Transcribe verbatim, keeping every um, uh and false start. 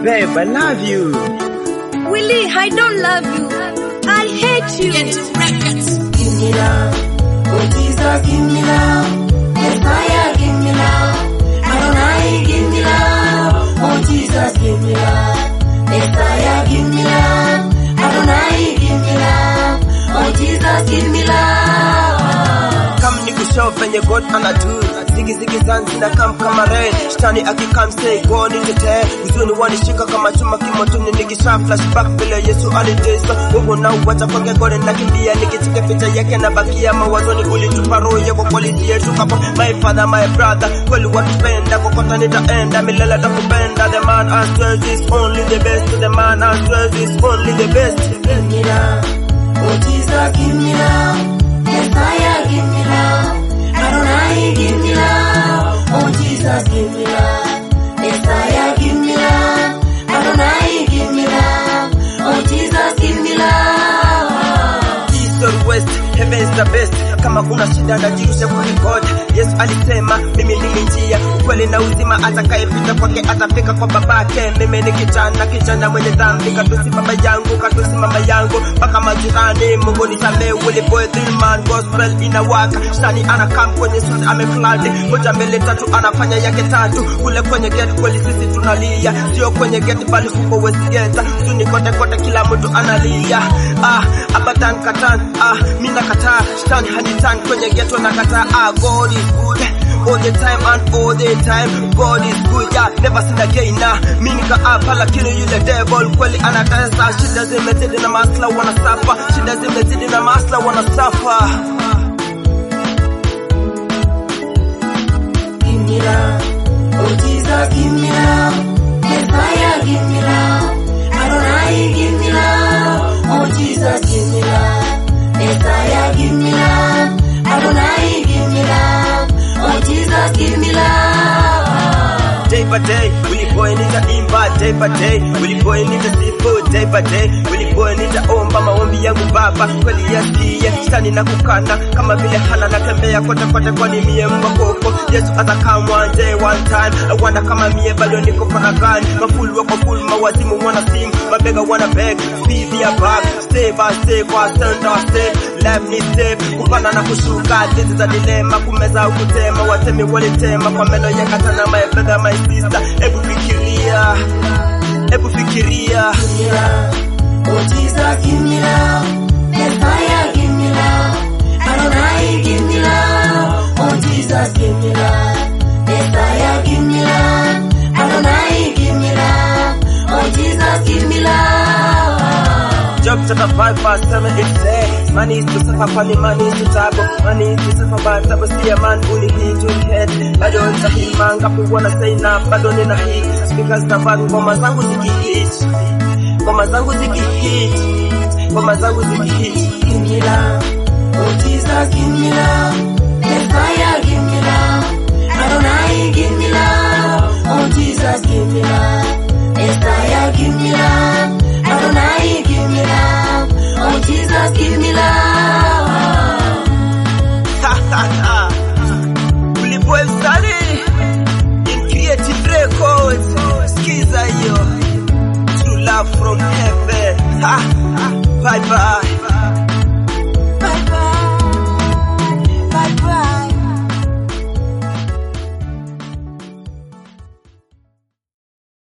Babe, I love you. Willie, I don't love you. I hate you. Give me love. Oh Jesus, give me love. Messiah, give me love. Adonai, give me love. Oh Jesus, give me love. Messiah, give me love. Adonai, give me love. Oh Jesus, give me love. Come nikushow venye God anadu. Zigi zigi zanzi na kam kama rain. Shtani akikam say go nitete. Uzuni wanishika kama chuma kimotuni. Nikisha flashback vile Yesu aliteso. Mungu na uwacha kwake God nakimbia. Nikichike picha yake na bakia mawazoni. Ulitupa roho yako quality yetu kapo. My father, my brother, kweli watupenda. Kokota nitaenda, milele takupenda. The man I swear is only the best. The man I swear is only the best. Give me love. Oh Jesus, give me love. Messiah, give me love. Adonai, give me love. Oh Jesus, give me love. Messiah, give me love. Adonai, give me love. Oh Jesus, give me love. East or west, heaven is the best. Kama una shida na jirushe kwa God. Yesu alisema mimi ni njia, ukweli na uzima, atakayepita kwake atafika kwa babake. Mimi ni kijana, kijana mwenye dhambi, katusi baba yangu, katusi mama yangu, mpaka majirani. Mungu nisamehe, Willie boy three man gospel inawaka. Shtani anakam kwenye suit amefladi, moja mbele tatu anafanya yake tatu. Kule kwenye gate kweli sisi tunalia, sio kwenye gate bali huko West Gate. Tuni kote kote kila mtu analia. Ah, abadan katan, ah, mina kataa. Shtani hanitan kwenye gate wanakataa. Ah, God is good all the time and all the time. God is good, yeah, never seen a gay na. Mimi nika hapa lakini yule devil kweli anatesa. Shida zimezidi na masla wana suffer. Shida zimezidi na masla wana suffer. Give me love. Oh Jesus, give me love. Messiah, give me love. Adonai, give me love. Oh Jesus, give me love. Messiah, give me love. Adonai, give me love. Oh Jesus, give me love. Day by day, Willie boy nitaimba. Day by day, Willie boy nitasifu. Day by day, Willie boy nitaomba. Maombi yangu baba kweli yasikie. Shtani na kukana kama vile hana natembea kote kote kwani mie mbakoko. Yesu atakaa one day one time. I wonder kama mie bado niko faragani. Mafulu wako full, mawazimu wana sing, mabega wana beg. See their back, stay by stay kwa stand or stay. Life ni step, kupanda na kushuka. This is a dilemma, kumeza au kutema. Watemi walitema kwa meno ya katana. My brother, my sister, ebu fikiria, ebu fikiria. Give me love. Oh Jesus, give me love. Messiah, give me love. Adonai, give me love. Oh Jesus, give me love. Messiah, give me love. Adonai, give me love. Oh Jesus, give me love. Job chapter five verse seven it says, money is to suffer, funny money is to tabo. Money is to suffer, but tabo see a man who need to head. Bado nza hii manga kuwana say na bado nina hit. Speakers na bado ngoma zangu zikihit. Ngoma zangu zikihit. Ngoma zangu zikihit. Give me love. Oh Jesus, give me love. Messiah, give me love. Adonai, give me love. Oh Jesus, give me love. Messiah, give me love. Adonai, give me love. Oh Jesus, give me love. Ha ha ha. Willie boy study in Creative Records. Skiza yo. True love from heaven. Ha. Bye bye.